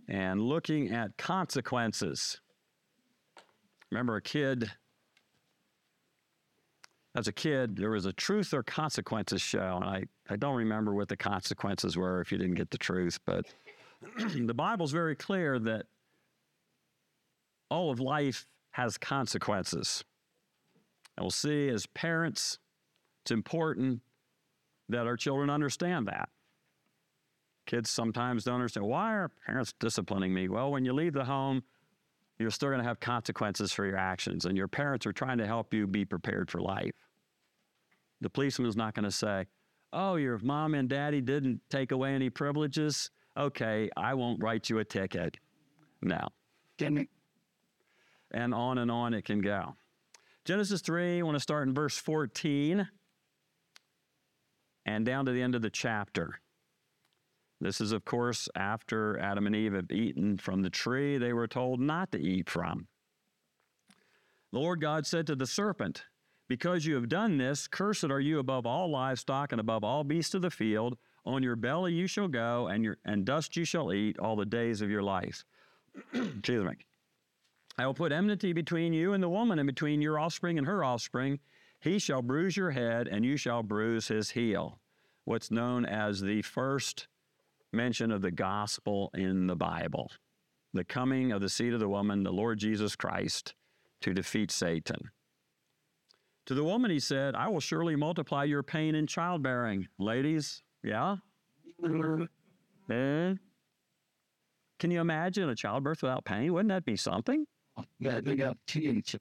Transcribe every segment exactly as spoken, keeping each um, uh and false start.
and looking at consequences. Remember a kid, as a kid, there was a truth or consequences show, and I, I don't remember what the consequences were if you didn't get the truth, but the Bible's very clear that all of life has consequences. And we'll see as parents, it's important that our children understand that. Kids sometimes don't understand, why are parents disciplining me? Well, when you leave the home, you're still going to have consequences for your actions, and your parents are trying to help you be prepared for life. The policeman's not going to say, oh, your mom and daddy didn't take away any privileges? Okay, I won't write you a ticket. No. And on and on it can go. Genesis three, I want to start in verse fourteen and down to the end of the chapter. This is, of course, after Adam and Eve have eaten from the tree they were told not to eat from. The Lord God said to the serpent, because you have done this, cursed are you above all livestock and above all beasts of the field. On your belly you shall go, and, your, and dust you shall eat all the days of your life. Excuse me. I will put enmity between you and the woman, and between your offspring and her offspring. He shall bruise your head, and you shall bruise his heel. What's known as the first mention of the gospel in the Bible. The coming of the seed of the woman, the Lord Jesus Christ, to defeat Satan. To the woman he said, I will surely multiply your pain in childbearing. Ladies, yeah? Eh? Can you imagine a childbirth without pain? Wouldn't that be something? Yeah, they got teeth.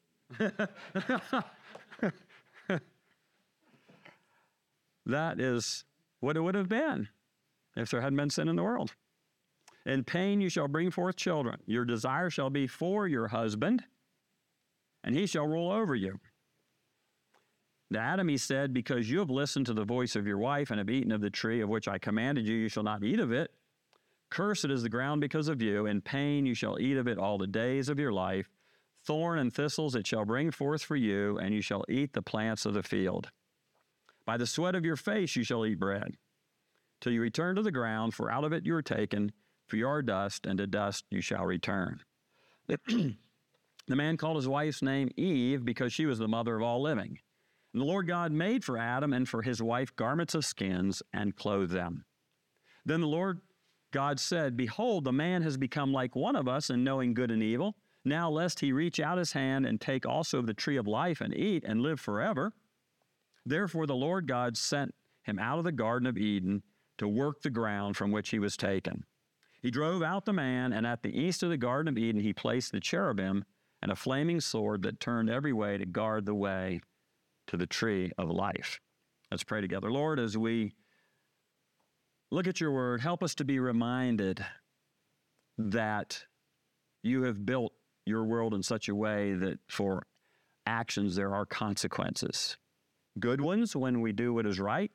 That is what it would have been if there hadn't been sin in the world. In pain you shall bring forth children. Your desire shall be for your husband, and he shall rule over you. To Adam he said, because you have listened to the voice of your wife and have eaten of the tree of which I commanded you, you shall not eat of it. Cursed is the ground because of you. In pain you shall eat of it all the days of your life. Thorn and thistles it shall bring forth for you, and you shall eat the plants of the field. By the sweat of your face you shall eat bread, till you return to the ground, for out of it you are taken, for you are dust, and to dust you shall return. The man called his wife's name Eve, because she was the mother of all living. And the Lord God made for Adam and for his wife garments of skins, and clothed them. Then the Lord God said, behold, the man has become like one of us in knowing good and evil. Now lest he reach out his hand and take also of the tree of life and eat and live forever. Therefore the Lord God sent him out of the Garden of Eden to work the ground from which he was taken. He drove out the man, and at the east of the Garden of Eden he placed the cherubim and a flaming sword that turned every way to guard the way to the tree of life. Let's pray together. Lord, as we look at your word, help us to be reminded that you have built your world in such a way that for actions there are consequences. Good ones when we do what is right,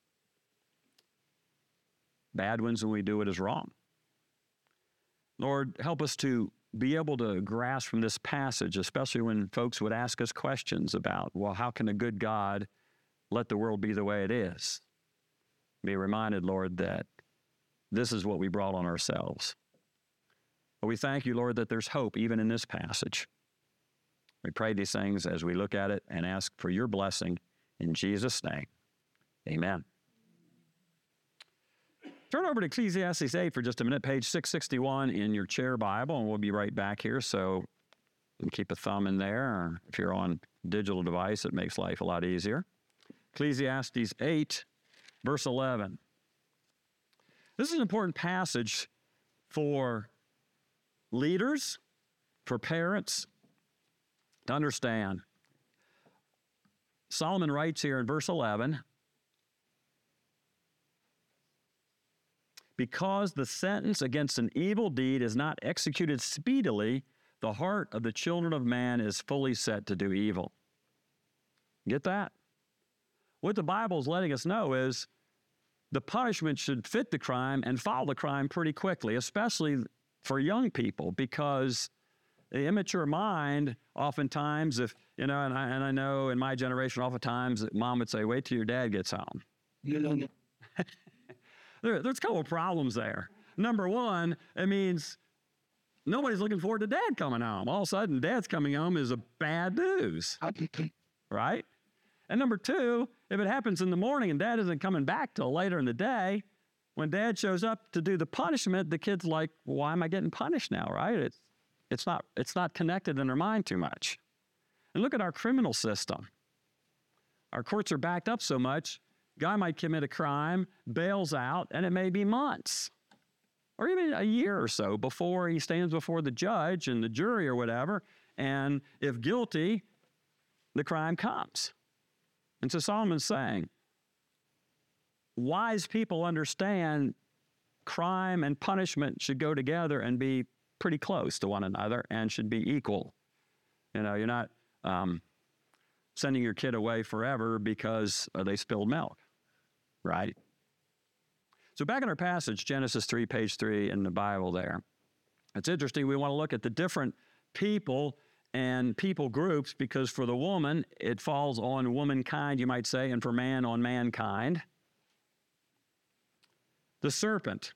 bad ones when we do what is wrong. Lord, help us to be able to grasp from this passage, especially when folks would ask us questions about, well, how can a good God let the world be the way it is? Be reminded, Lord, that this is what we brought on ourselves. But we thank you, Lord, that there's hope even in this passage. We pray these things as we look at it and ask for your blessing in Jesus' name. Amen. Turn over to Ecclesiastes eight for just a minute, page six sixty-one in your chair Bible, and we'll be right back here. So you can keep a thumb in there. Or if you're on a digital device, it makes life a lot easier. Ecclesiastes eight, verse eleven. This is an important passage for leaders, for parents to understand. Solomon writes here in verse eleven, because the sentence against an evil deed is not executed speedily, the heart of the children of man is fully set to do evil. Get that? What the Bible is letting us know is the punishment should fit the crime and follow the crime pretty quickly, especially for young people, because the immature mind, oftentimes, if, you know, and I, and I know in my generation, oftentimes, mom would say, wait till your dad gets home. You know, There, there's a couple of problems there. Number one, it means nobody's looking forward to dad coming home. All of a sudden, dad's coming home is a bad news, right? And number two, if it happens in the morning and dad isn't coming back till later in the day, when dad shows up to do the punishment, the kid's like, well, why am I getting punished now, right? It's, it's not, it's not connected in their mind too much. And look at our criminal system. Our courts are backed up so much, guy might commit a crime, bails out, and it may be months or even a year or so before he stands before the judge and the jury or whatever. And if guilty, the crime comes. And so Solomon's saying, wise people understand crime and punishment should go together and be pretty close to one another and should be equal. You know, you're not um, sending your kid away forever because uh, they spilled milk, right? So back in our passage, Genesis three, page three in the Bible there, it's interesting. We want to look at the different people and people groups, because for the woman, it falls on womankind, you might say, and for man, on mankind. The serpent.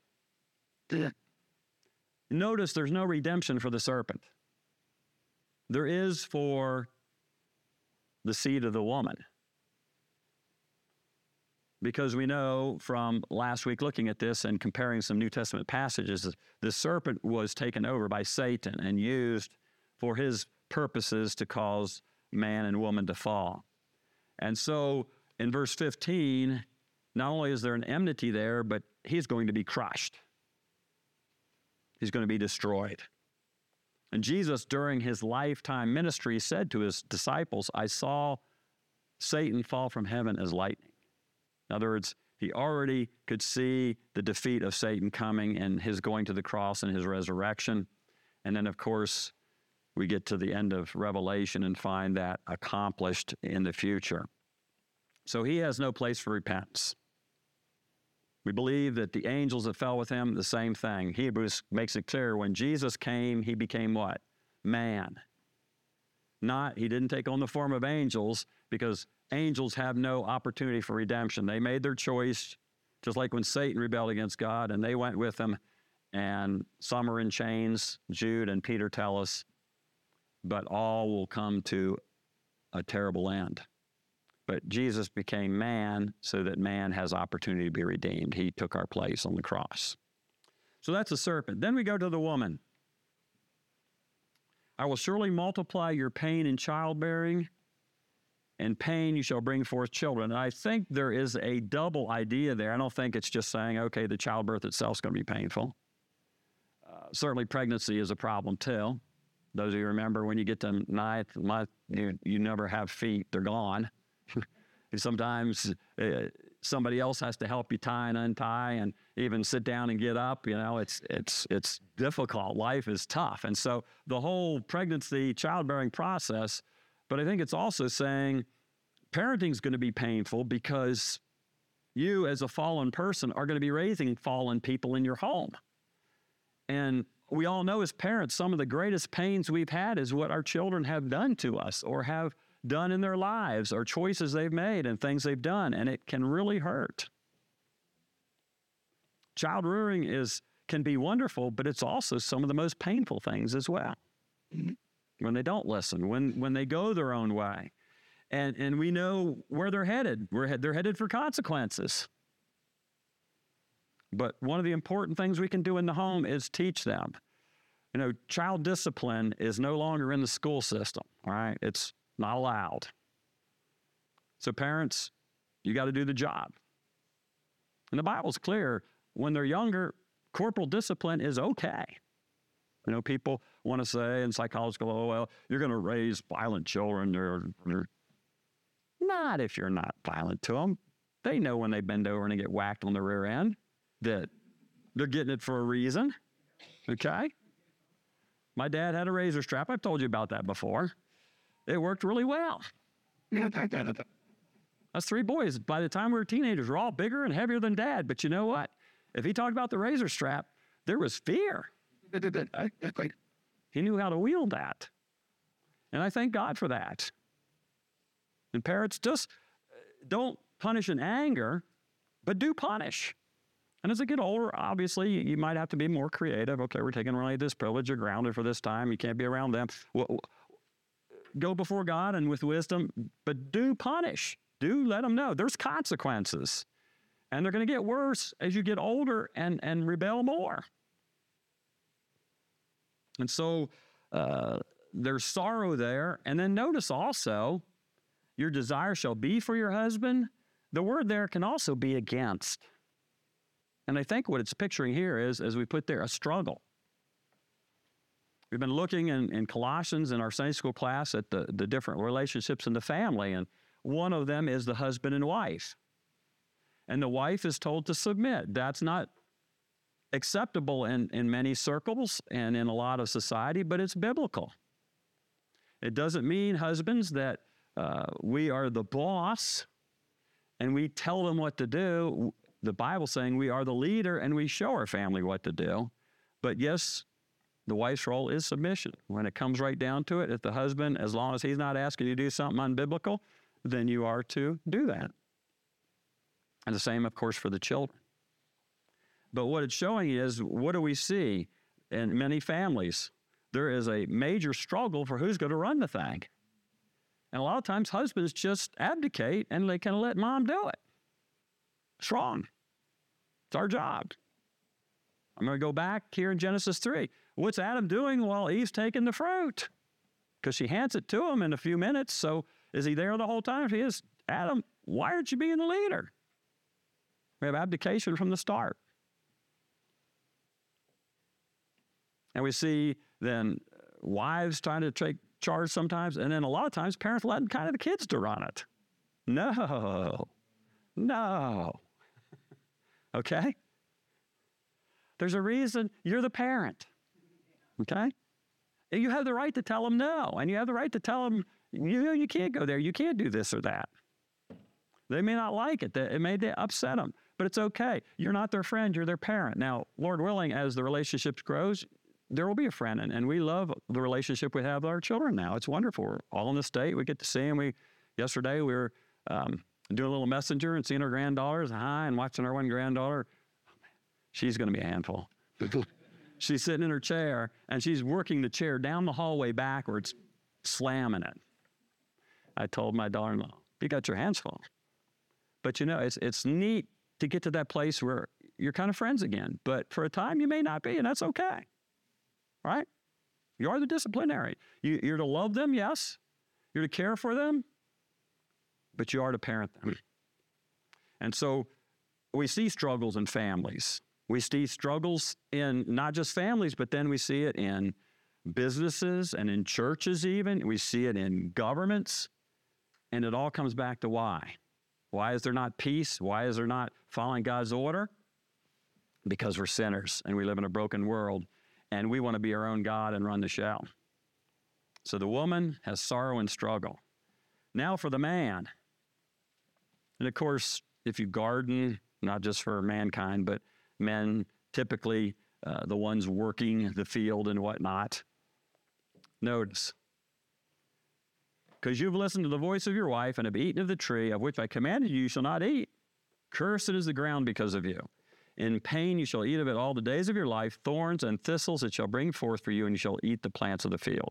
Notice there's no redemption for the serpent. There is for the seed of the woman. Because we know from last week looking at this and comparing some New Testament passages, the serpent was taken over by Satan and used for his purposes to cause man and woman to fall. And so in verse fifteen, not only is there an enmity there, but he's going to be crushed. He's going to be destroyed. And Jesus, during his lifetime ministry, said to his disciples, I saw Satan fall from heaven as lightning. In other words, he already could see the defeat of Satan coming and his going to the cross and his resurrection. And then, of course, we get to the end of Revelation and find that accomplished in the future. So he has no place for repentance. We believe that the angels that fell with him, the same thing. Hebrews makes it clear when Jesus came, he became what? Man. Not, he didn't take on the form of angels, because angels have no opportunity for redemption. They made their choice, just like when Satan rebelled against God, and they went with him, and some are in chains, Jude and Peter tell us, but all will come to a terrible end. But Jesus became man so that man has opportunity to be redeemed. He took our place on the cross. So that's the serpent. Then we go to the woman. I will surely multiply your pain in childbearing, and pain you shall bring forth children. And I think there is a double idea there. I don't think it's just saying, okay, the childbirth itself is going to be painful. Uh, certainly pregnancy is a problem too. Those of you remember when you get to ninth month, you, you never have feet, they're gone. Sometimes uh, somebody else has to help you tie and untie and even sit down and get up. You know, it's it's it's difficult. Life is tough. And so the whole pregnancy, childbearing process, but I think it's also saying parenting is going to be painful because you as a fallen person are going to be raising fallen people in your home. And we all know as parents, some of the greatest pains we've had is what our children have done to us or have done in their lives, or choices they've made and things they've done, and it can really hurt. Child rearing is can be wonderful, but it's also some of the most painful things as well. Mm-hmm. When they don't listen, when when they go their own way, and and we know where they're headed. We're they're headed for consequences. But one of the important things we can do in the home is teach them. You know, child discipline is no longer in the school system. All right, it's not allowed. So parents, you got to do the job. And the Bible's clear, when they're younger, corporal discipline is okay. You know, people want to say in psychology, oh, well, you're going to raise violent children. They're, they're not if you're not violent to them. They know when they bend over and they get whacked on the rear end that they're getting it for a reason, okay? My dad had a razor strap. I've told you about that before. It worked really well. Us three boys, by the time we were teenagers, were all bigger and heavier than Dad. But you know what? If he talked about the razor strap, there was fear. He knew how to wield that. And I thank God for that. And parents, just don't punish in anger, but do punish. And as I get older, obviously, you, you might have to be more creative. Okay, we're taking away this privilege. You're grounded for this time. You can't be around them. Well, go before God and with wisdom, but do punish. Do let them know there's consequences. And they're going to get worse as you get older and, and rebel more. And so uh, there's sorrow there. And then notice also, your desire shall be for your husband. The word there can also be against. And I think what it's picturing here is, as we put there, a struggle. We've been looking in, in Colossians in our Sunday school class at the, the different relationships in the family, and one of them is the husband and wife. And the wife is told to submit. That's not acceptable in, in many circles and in a lot of society, but it's biblical. It doesn't mean, husbands, that uh, we are the boss and we tell them what to do. The Bible's saying we are the leader and we show our family what to do. But yes, the wife's role is submission. When it comes right down to it, if the husband, as long as he's not asking you to do something unbiblical, then you are to do that. And the same, of course, for the children. But what it's showing is, what do we see in many families? There is a major struggle for who's going to run the thing. And a lot of times husbands just abdicate and they kind of let mom do it. It's wrong. It's our job. I'm going to go back here in Genesis three. What's Adam doing while Eve's taking the fruit? Because she hands it to him in a few minutes. So is he there the whole time? If he is, Adam, why aren't you being the leader? We have abdication from the start. And we see then wives trying to take charge sometimes, and then a lot of times parents letting kind of the kids to run it. No. No. Okay? There's a reason you're the parent. Okay? And you have the right to tell them no, and you have the right to tell them, you know, you can't go there, you can't do this or that. They may not like it. It may upset them, but it's okay. You're not their friend, you're their parent. Now, Lord willing, as the relationship grows, there will be a friend, and, and we love the relationship we have with our children now. It's wonderful. We're all in the state. We get to see them. We, yesterday, we were um, doing a little messenger and seeing our granddaughters, hi, and watching our one granddaughter. She's going to be a handful. She's sitting in her chair, and she's working the chair down the hallway backwards, slamming it. I told my daughter-in-law, you got your hands full. But, you know, it's it's neat to get to that place where you're kind of friends again. But for a time, you may not be, and that's okay. Right? You are the disciplinary. You, you're to love them, yes. You're to care for them, but you are to parent them. And so we see struggles in families. We see struggles in not just families, but then we see it in businesses and in churches even. We see it in governments. And it all comes back to why. Why is there not peace? Why is there not following God's order? Because we're sinners and we live in a broken world. And we want to be our own God and run the show. So the woman has sorrow and struggle. Now for the man. And of course, if you garden, not just for mankind, but men, typically uh, the ones working the field and whatnot. Notice. Because you've listened to the voice of your wife and have eaten of the tree of which I commanded you, you shall not eat. Cursed is the ground because of you. In pain you shall eat of it all the days of your life. Thorns and thistles it shall bring forth for you, and you shall eat the plants of the field.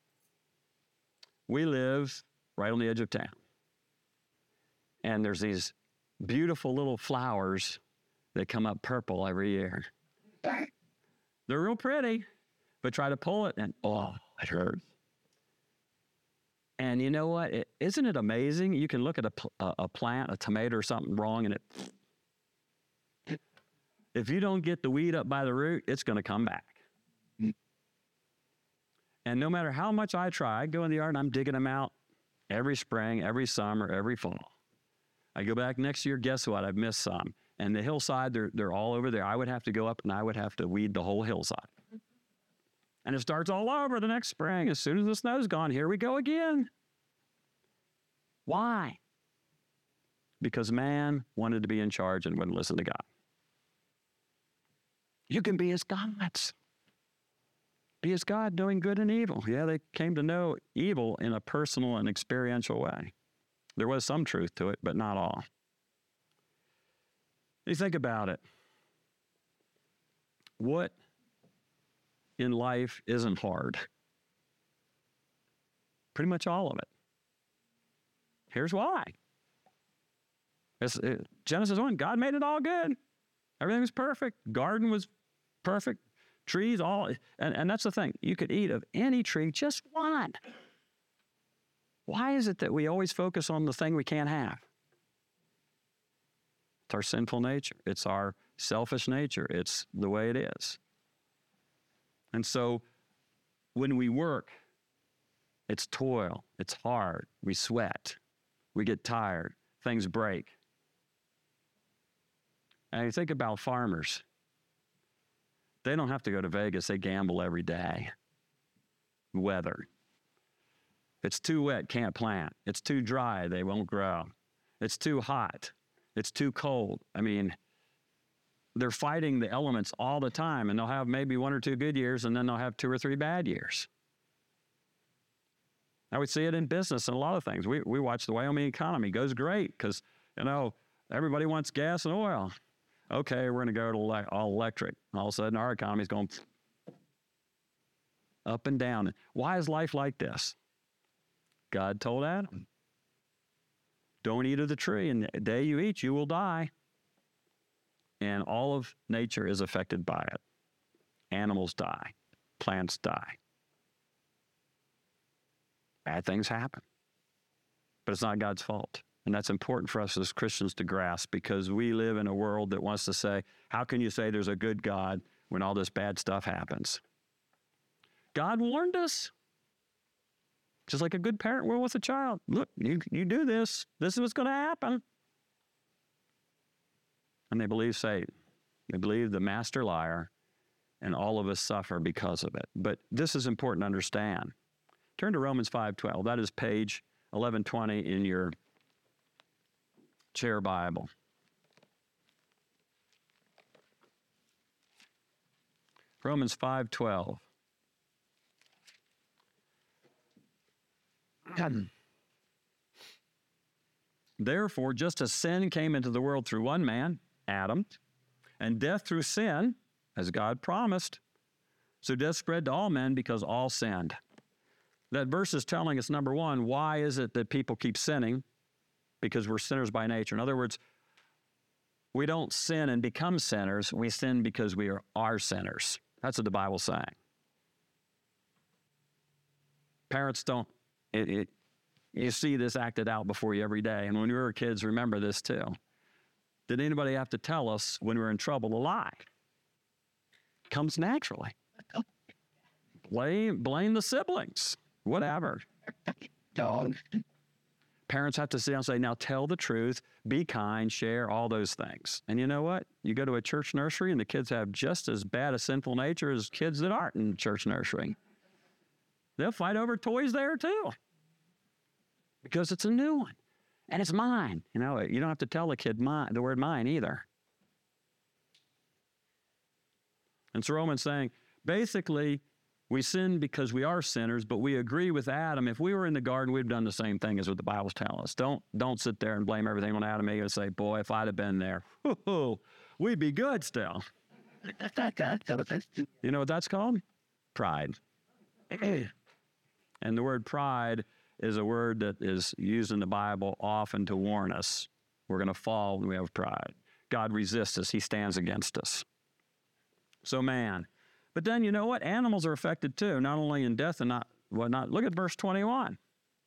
We live right on the edge of town. And there's these beautiful little flowers that come up purple every year. They're real pretty, but try to pull it and, oh, it hurts. And you know what? It, isn't it amazing? You can look at a, a, a plant, a tomato or something wrong, and it... If you don't get the weed up by the root, it's going to come back. And no matter how much I try, I go in the yard and I'm digging them out every spring, every summer, every fall. I go back next year, guess what? I've missed some. And the hillside, they're, they're all over there. I would have to go up and I would have to weed the whole hillside. And it starts all over the next spring. As soon as the snow's gone, here we go again. Why? Because man wanted to be in charge and wouldn't listen to God. You can be as gods. Be as God, knowing good and evil. Yeah, they came to know evil in a personal and experiential way. There was some truth to it, but not all. You think about it. What in life isn't hard? Pretty much all of it. Here's why. It's, it, Genesis one, God made it all good. Everything was perfect. Garden was perfect. Trees, all, and, and that's the thing. You could eat of any tree, just one. Why is it that we always focus on the thing we can't have? It's our sinful nature. It's our selfish nature. It's the way it is. And so when we work, it's toil. It's hard. We sweat. We get tired. Things break. And you think about farmers. They don't have to go to Vegas. They gamble every day. Weather. If it's too wet, can't plant. It's too dry, they won't grow. It's too hot. It's too cold. I mean, they're fighting the elements all the time, and they'll have maybe one or two good years, and then they'll have two or three bad years. I would see it in business and a lot of things. We we watch the Wyoming economy. It goes great because, you know, everybody wants gas and oil. Okay, we're going to go to le- all electric. All of a sudden, our economy's going up and down. Why is life like this? God told Adam, don't eat of the tree, and the day you eat, you will die. And all of nature is affected by it. Animals die. Plants die. Bad things happen. But it's not God's fault. And that's important for us as Christians to grasp, because we live in a world that wants to say, how can you say there's a good God when all this bad stuff happens? God warned us. Just like a good parent will with a child. Look, you, you do this. This is what's going to happen. And they believe Satan. They believe the master liar, and all of us suffer because of it. But this is important to understand. Turn to Romans five twelve. That is page eleven twenty in your chair Bible. Romans five twelve. Therefore, just as sin came into the world through one man, Adam, and death through sin, as God promised, so death spread to all men because all sinned. That verse is telling us, number one, why is it that people keep sinning? Because we're sinners by nature. In other words, we don't sin and become sinners. We sin because we are, are sinners. That's what the Bible's saying. Parents don't, it, it, you see this acted out before you every day. And when we were kids, remember this too. Did anybody have to tell us when we were in trouble to lie? It comes naturally. Blame, blame the siblings, whatever. Dog. Parents have to sit down and say, now tell the truth, be kind, share, all those things. And you know what? You go to a church nursery and the kids have just as bad a sinful nature as kids that aren't in church nursery. They'll fight over toys there too, because it's a new one and it's mine. You know, you don't have to tell a kid mine, the word mine either. And so Romans saying, basically, we sin because we are sinners, but we agree with Adam. If we were in the garden, we'd have done the same thing as what the Bible's telling us. Don't, don't sit there and blame everything on Adam and Eve and say, boy, if I'd have been there, we'd be good still. You know what that's called? Pride. And the word pride is a word that is used in the Bible often to warn us. We're going to fall when we have pride. God resists us. He stands against us. So man. But then you know what? Animals are affected too, not only in death and not whatnot. Look at verse twenty-one.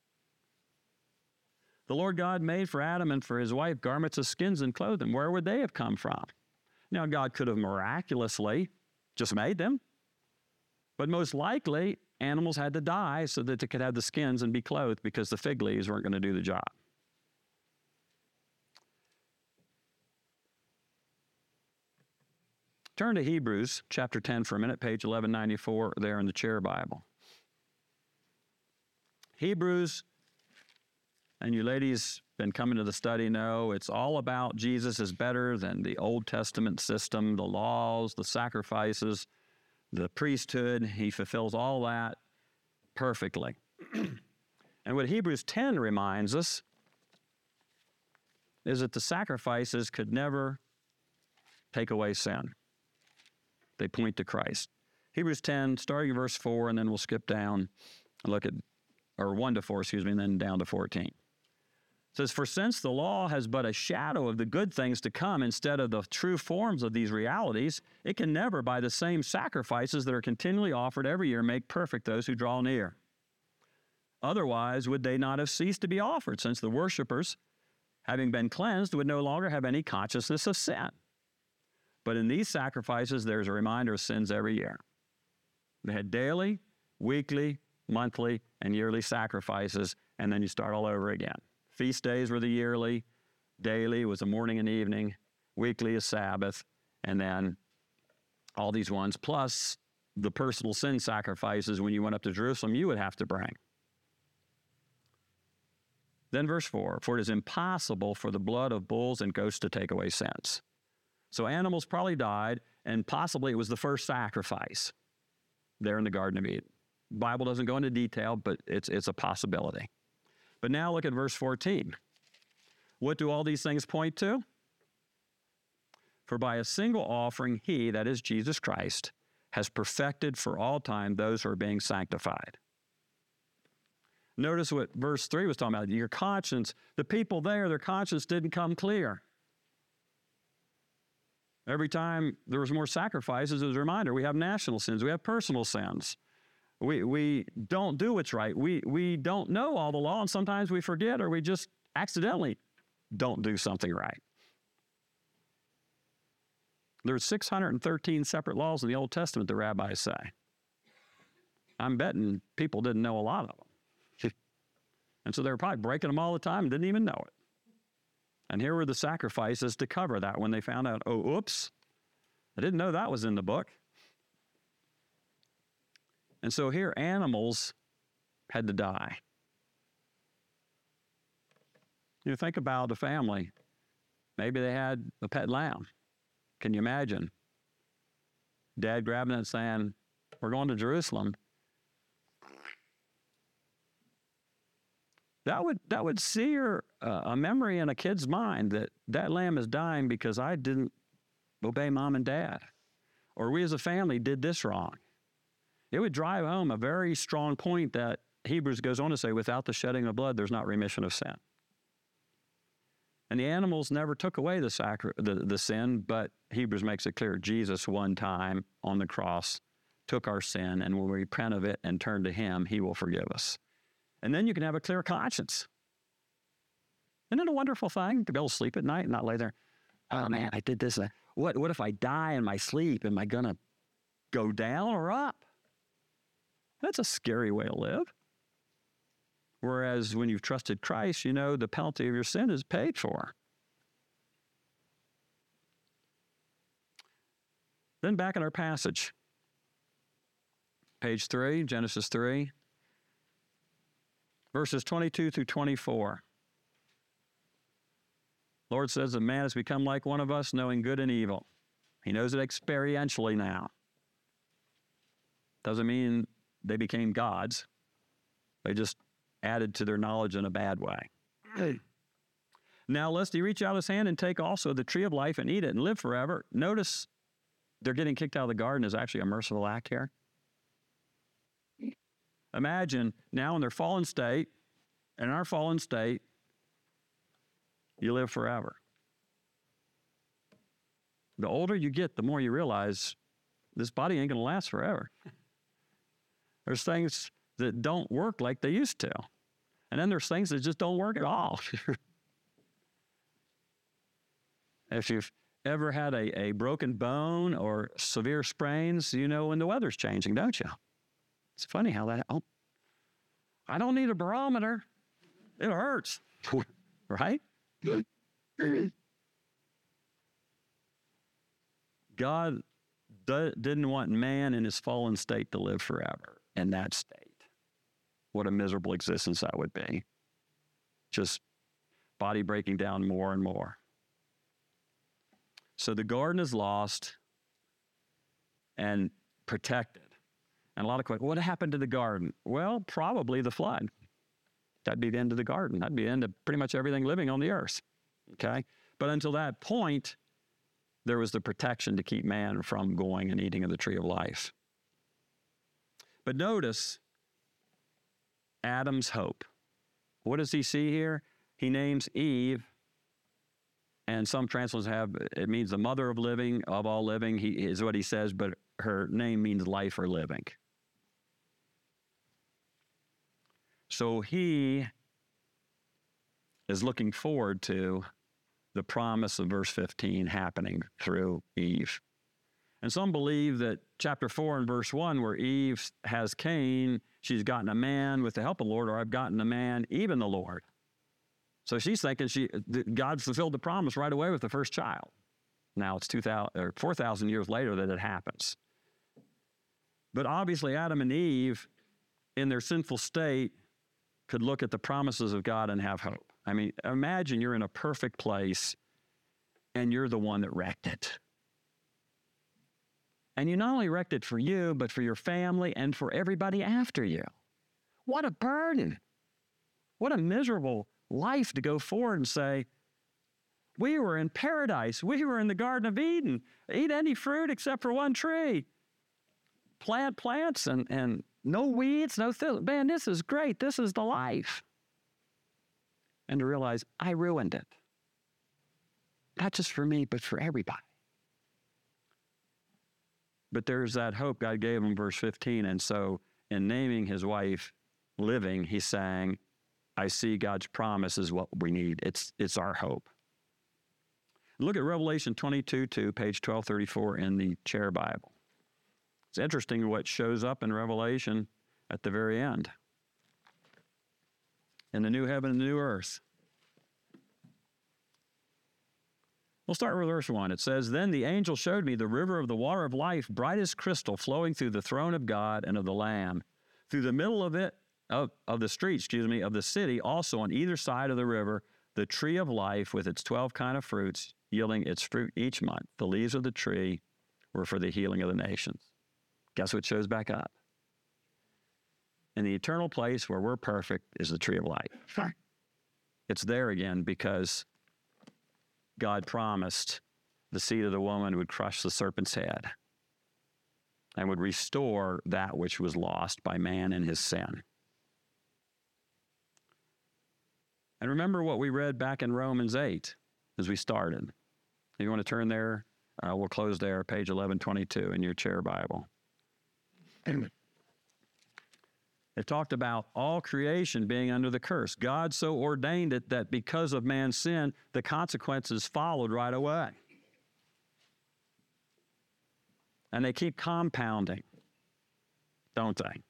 The Lord God made for Adam and for his wife garments of skins and clothed them. Where would they have come from? Now, God could have miraculously just made them. But most likely, animals had to die so that they could have the skins and be clothed, because the fig leaves weren't going to do the job. Turn to Hebrews chapter ten for a minute, page eleven ninety-four there in the chair Bible. Hebrews, and you ladies been coming to the study know, it's all about Jesus is better than the Old Testament system, the laws, the sacrifices, the priesthood. He fulfills all that perfectly. And what Hebrews ten reminds us is that the sacrifices could never take away sin. They point to Christ. Hebrews ten, starting in verse four, and then we'll skip down and look at, or one to four, excuse me, and then down to fourteen. It says, for since the law has but a shadow of the good things to come instead of the true forms of these realities, it can never, by the same sacrifices that are continually offered every year, make perfect those who draw near. Otherwise, would they not have ceased to be offered, since the worshipers, having been cleansed, would no longer have any consciousness of sin. But in these sacrifices, there's a reminder of sins every year. They had daily, weekly, monthly, and yearly sacrifices, and then you start all over again. Feast days were the yearly, daily was the morning and evening, weekly is Sabbath, and then all these ones, plus the personal sin sacrifices when you went up to Jerusalem, you would have to bring. Then verse four, for it is impossible for the blood of bulls and goats to take away sins. So animals probably died, and possibly it was the first sacrifice there in the Garden of Eden. The Bible doesn't go into detail, but it's, it's a possibility. But now look at verse fourteen. What do all these things point to? For by a single offering, he, that is Jesus Christ, has perfected for all time those who are being sanctified. Notice what verse three was talking about. Your conscience, the people there, their conscience didn't come clear. Every time there was more sacrifices, it was a reminder, we have national sins, we have personal sins. We we don't do what's right. We we don't know all the law, and sometimes we forget or we just accidentally don't do something right. There's six hundred thirteen separate laws in the Old Testament, the rabbis say. I'm betting people didn't know a lot of them. And so they were probably breaking them all the time and didn't even know it. And here were the sacrifices to cover that when they found out, oh, oops, I didn't know that was in the book. And so here animals had to die. You know, think about a family. Maybe they had a pet lamb. Can you imagine? Dad grabbing it and saying, we're going to Jerusalem. That would that would sear uh, a memory in a kid's mind that that lamb is dying because I didn't obey mom and dad, or we as a family did this wrong. It would drive home a very strong point that Hebrews goes on to say, without the shedding of blood, there's not remission of sin. And the animals never took away the, sacri- the, the sin, but Hebrews makes it clear, Jesus one time on the cross took our sin, and when we repent of it and turn to him, he will forgive us. And then you can have a clear conscience. Isn't it a wonderful thing to be able to sleep at night and not lay there, oh man, I did this. What, what if I die in my sleep? Am I going to go down or up? That's a scary way to live. Whereas when you've trusted Christ, you know the penalty of your sin is paid for. Then back in our passage, page three, Genesis three. Verses twenty-two through twenty-four. Lord says that man has become like one of us, knowing good and evil. He knows it experientially now. Doesn't mean they became gods. They just added to their knowledge in a bad way. Now, lest he reach out his hand and take also the tree of life and eat it and live forever. Notice they're getting kicked out of the garden is actually a merciful act here. Imagine now in their fallen state, and in our fallen state, you live forever. The older you get, the more you realize this body ain't going to last forever. There's things that don't work like they used to. And then there's things that just don't work at all. If you've ever had a, a broken bone or severe sprains, you know when the weather's changing, don't you? It's funny how that, oh, I don't need a barometer. It hurts, right? God d- didn't want man in his fallen state to live forever in that state. What a miserable existence that would be. Just body breaking down more and more. So the garden is lost and protected. And a lot of questions, what happened to the garden? Well, probably the flood. That'd be the end of the garden. That'd be the end of pretty much everything living on the earth. Okay? But until that point, there was the protection to keep man from going and eating of the tree of life. But notice Adam's hope. What does he see here? He names Eve, and some translations have, it means the mother of living, of all living, he, is what he says, but her name means life or living. So he is looking forward to the promise of verse fifteen happening through Eve. And some believe that chapter four and verse one, where Eve has Cain, she's gotten a man with the help of the Lord, or I've gotten a man, even the Lord. So she's thinking she God fulfilled the promise right away with the first child. Now it's two thousand or four thousand years later that it happens. But obviously Adam and Eve, in their sinful state, could look at the promises of God and have hope. I mean, imagine you're in a perfect place and you're the one that wrecked it. And you not only wrecked it for you, but for your family and for everybody after you. What a burden. What a miserable life to go forward and say, we were in paradise. We were in the Garden of Eden. Eat any fruit except for one tree. Plant plants and, and no weeds, no th- man, this is great. This is the life. And to realize I ruined it. Not just for me, but for everybody. But there's that hope God gave him, verse fifteen. And so in naming his wife living, he's saying, I see God's promise is what we need. It's, it's our hope. Look at Revelation twenty-two two, page twelve thirty-four in the Chair Bible. It's interesting what shows up in Revelation at the very end. In the new heaven and the new earth. We'll start with verse one. It says, Then the angel showed me the river of the water of life, bright as crystal, flowing through the throne of God and of the Lamb. Through the middle of it, of, of the street, excuse me, of the city, also on either side of the river, the tree of life with its twelve kind of fruits, yielding its fruit each month. The leaves of the tree were for the healing of the nations. Guess what shows back up? In the eternal place where we're perfect is the tree of life. Sure. It's there again because God promised the seed of the woman would crush the serpent's head and would restore that which was lost by man and his sin. And remember what we read back in Romans eight as we started. If you want to turn there, uh, we'll close there, page eleven twenty-two in your Chair Bible. It talked about all creation being under the curse. God so ordained it that because of man's sin, the consequences followed right away. And they keep compounding, don't they?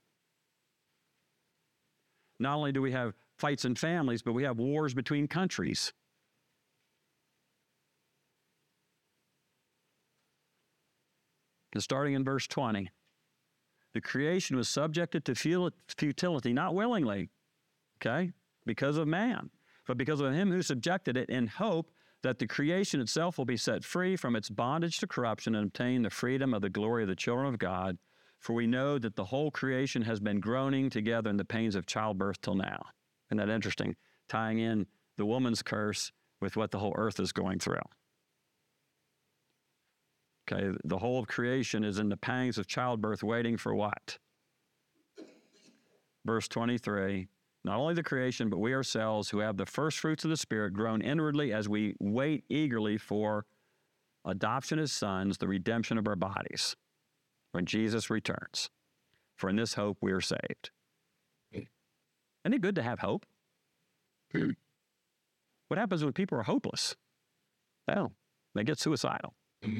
Not only do we have fights in families, but we have wars between countries. And starting in verse twenty. The creation was subjected to futility, not willingly, okay, because of man, but because of him who subjected it, in hope that the creation itself will be set free from its bondage to corruption and obtain the freedom of the glory of the children of God. For we know that the whole creation has been groaning together in the pains of childbirth till now. Isn't that interesting? Tying in the woman's curse with what the whole earth is going through. Okay, the whole of creation is in the pangs of childbirth, waiting for what? Verse twenty-three, not only the creation, but we ourselves who have the first fruits of the Spirit grown inwardly as we wait eagerly for adoption as sons, the redemption of our bodies, when Jesus returns. For in this hope we are saved. Isn't it good to have hope? What happens when people are hopeless? Well, they get suicidal.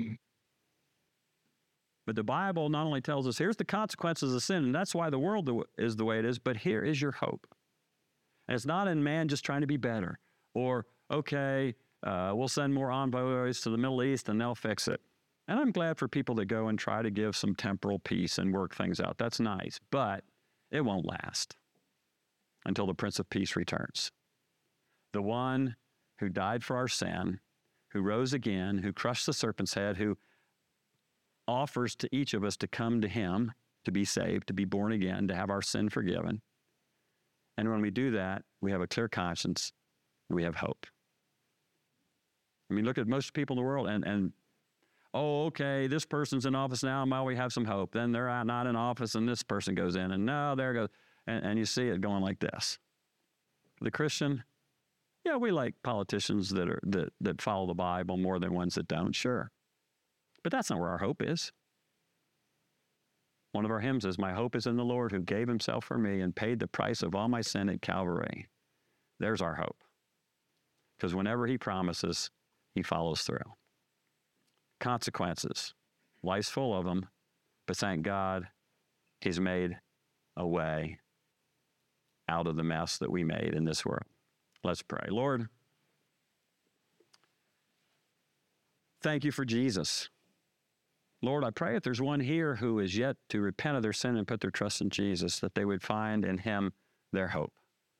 But the Bible not only tells us, here's the consequences of sin, and that's why the world is the way it is, but here is your hope. And it's not in man just trying to be better, or, okay, uh, we'll send more envoys to the Middle East and they'll fix it. And I'm glad for people that go and try to give some temporal peace and work things out. That's nice, but it won't last until the Prince of Peace returns. The one who died for our sin, who rose again, who crushed the serpent's head, who offers to each of us to come to him, to be saved, to be born again, to have our sin forgiven. And when we do that, we have a clear conscience, and we have hope. I mean, look at most people in the world, and, and oh, okay, this person's in office now, well, we have some hope. Then they're out, not in office, and this person goes in, and no, there goes, and, and you see it going like this. The Christian, yeah, we like politicians that are that that follow the Bible more than ones that don't, sure. But that's not where our hope is. One of our hymns is, my hope is in the Lord who gave himself for me and paid the price of all my sin at Calvary. There's our hope. Because whenever he promises, he follows through. Consequences. Life's full of them, but thank God he's made a way out of the mess that we made in this world. Let's pray. Lord, thank you for Jesus. Lord, I pray if there's one here who is yet to repent of their sin and put their trust in Jesus, that they would find in him their hope.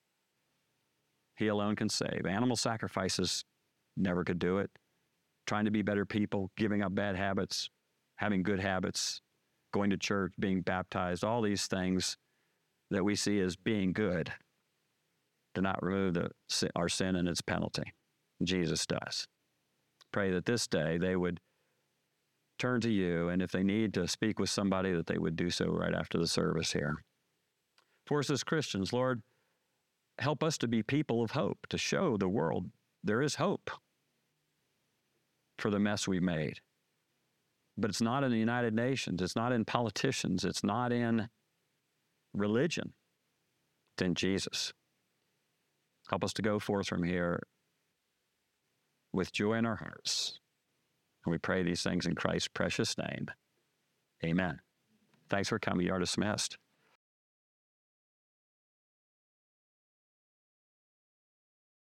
He alone can save. Animal sacrifices never could do it. Trying to be better people, giving up bad habits, having good habits, going to church, being baptized, all these things that we see as being good do not remove the, our sin and its penalty. Jesus does. Pray that this day they would turn to you, and if they need to speak with somebody, that they would do so right after the service here. For us as Christians, Lord, help us to be people of hope, to show the world there is hope for the mess we made. But it's not in the United Nations. It's not in politicians. It's not in religion. It's in Jesus. Help us to go forth from here with joy in our hearts. And we pray these things in Christ's precious name. Amen. Thanks for coming. You are dismissed.